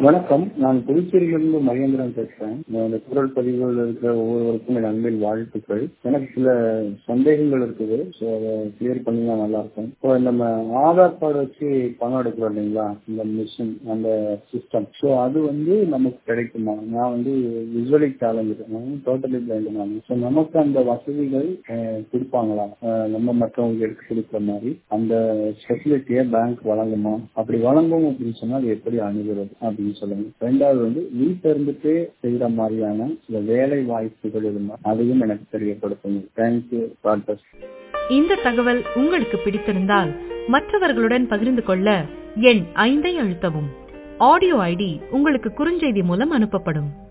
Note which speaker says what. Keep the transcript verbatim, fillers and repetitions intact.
Speaker 1: வணக்கம். நான் புதுச்சேரியிலிருந்து மகேந்திரன் பேசுறேன். இந்த குரல் பதிவுகள் இருக்கிற ஒவ்வொருவருக்கும் என் அன்பின் வாழ்த்துக்கள். எனக்கு சில சந்தேகங்கள் இருக்குது. ஸோ அதை கிளியர் பண்ணினா நல்லா இருக்கும். இப்போ நம்ம ஆதார் கார்டு வச்சு பணம் எடுக்கிறோம் இல்லைங்களா, இந்த மிஷின் அந்த சிஸ்டம். ஸோ அது வந்து நமக்கு கிடைக்குமா? நான் வந்து விசுவலி சேலஞ்சு, டோட்டலி பிளைண்ட் நான். ஸோ நமக்கு அந்த வசதிகள் கொடுப்பாங்களா? நம்ம மற்றவங்களுக்கு எடுத்து கொடுக்குற மாதிரி அந்த ஃபெசிலிட்டியை பேங்க் வழங்குமா? அப்படி வழங்கும் அப்படின்னு சொன்னா அது எப்படி அணுகிறது அப்படின்னு சொல்லுங்க. ரெண்டாவது வந்து வீட்டில இருந்துட்டு செய்யற மாதிரியான சில வேலை வாய்ப்புகள் இருந்தா அதையும் எனக்கு தெரியப்படுத்துங்க. தேங்க்யூ.
Speaker 2: இந்த தகவல் உங்களுக்கு பிடித்திருந்தால் மற்றவர்களுடன் பகிர்ந்து கொள்ள எண் ஐந்தை அழுத்தவும். ஆடியோ ஐடி உங்களுக்கு குறுஞ்செய்தி மூலம் அனுப்பப்படும்.